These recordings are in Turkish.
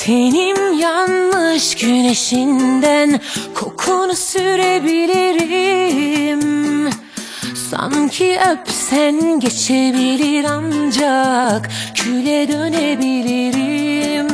Tenim yanmış güneşinden kokunu sürebilirim. Sanki öpsen geçebilir ancak küle dönebilirim.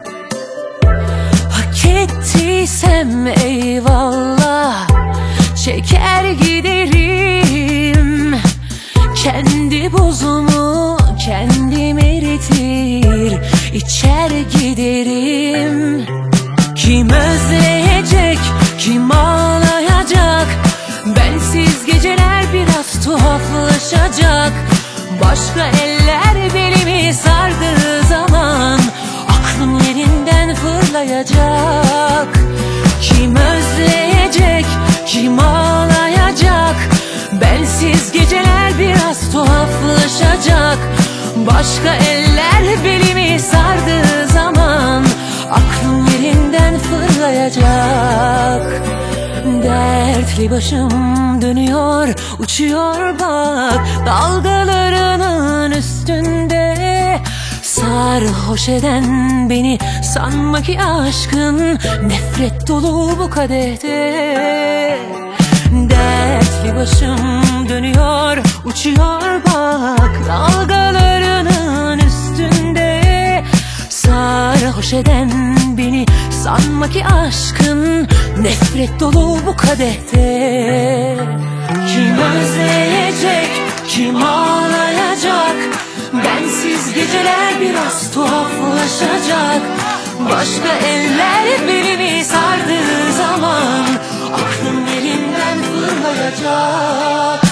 Hak ettiysem eyvallah, çeker giderim. Kendi buzumu kendim eritir, içer giderim. Kim özleyecek, kim ağlayacak? Bensiz geceler biraz tuhaflaşacak. Başka eller belimi sardığı zaman aklım yerinden fırlayacak. Kim özleyecek, kim ağlayacak? Bensiz geceler biraz tuhaflaşacak. Başka eller belimi sardığı zaman aklım yerinden fırlayacak. Dertli başım dönüyor, uçuyor bak dalgalarının üstünde. Sarhoş eden beni sanma ki aşkın nefret dolu bu kadehte. Dertli başım dönüyor, uçuyor bak dalgalarının üstünde. Sarhoş eden beni sanma ki aşkın nefret dolu bu kadehte. Kim özleyecek, kim ağlayacak? Bensiz geceler biraz tuhaflaşacak. Başka eller belimi sardığı zaman aklım yerinden fırlayacak.